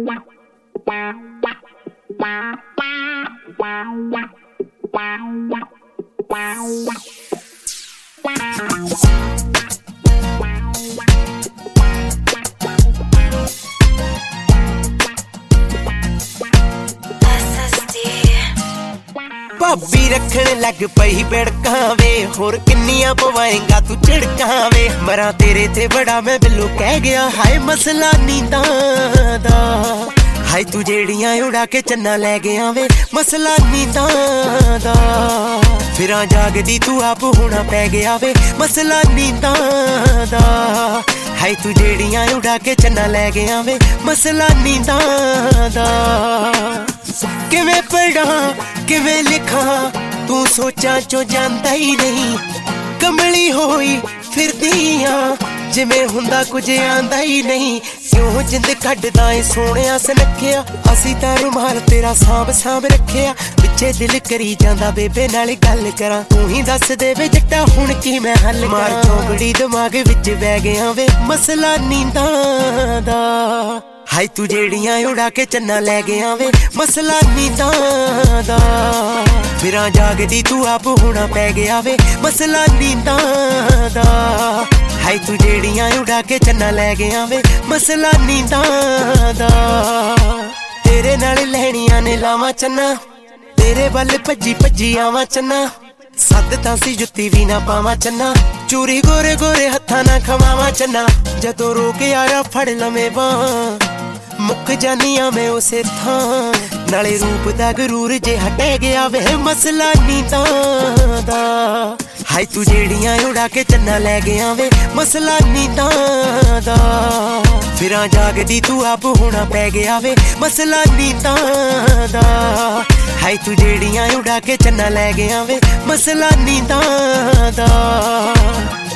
भाभी रखन लग पई बिड़कां वे होर किन्नियां पवाएगा तू झिड़कां वे मरा तेरे ते बड़ा मैं बिल्लू कह गया हाय मसला नींदां दा हाय तू जेड़ियां उड़ा के चन्ना लै गया वे मसला नींदां दा फिरां जागदी तू आप होना पै गया वे मसला नींदां दा हाय तू जेड़ियां उड़ा के चन्ना लै गया वे मसला नींदां दा किवें पढ़ा किवें लिखा तू सोचा चो जांदा ही नहीं कमली होई फिरदियां जिवें हुंदा कुछ आंदा ही नहीं क्यों जिंद कड्डदा ए सोहणिया सनखिया असी तां रुमाल तेरा सांभ सांभ रखिया पिछे दिल करी जांदा बेबे नाल गल करां तू ही दस दे वे जट्टा हुण की मैं हल मार चौकड़ी दिमाग विच बह गया वे मसला नींदां दा हाय तू जेड़ियां उड़ा के चन्ना लै गया वे मसला नींदां दा फिरां जागदी तू आप होना पै गया वे मसला नींदां दा हाय तू जेड़ियां उड़ा के चन्ना लै गया वे मसला नींदां दा तेरे नाल लैणियां ने लावां चन्ना तेरे वल भज्जी भज्जी आवां चन्ना सद तां सी जुत्ती भी ना पावां चन्ना चूरी गोरे गोरे हत्थां ना खवावां चन्ना जदों रोक यारा फड़ लवें बां मुक जानिया मैं उसे थां नाले रूप दा गरूर जे हटे गया वे मसला नींदां दा हाय तू जेड़ियां उड़ा के चन्ना लै गया वे मसला नींदां दा फिरां जागदी तू आप होना पै गया वे मसला नींदां दा हाय तू जेड़ियां उड़ा के चन्ना लै गया वे मसला नींदां दा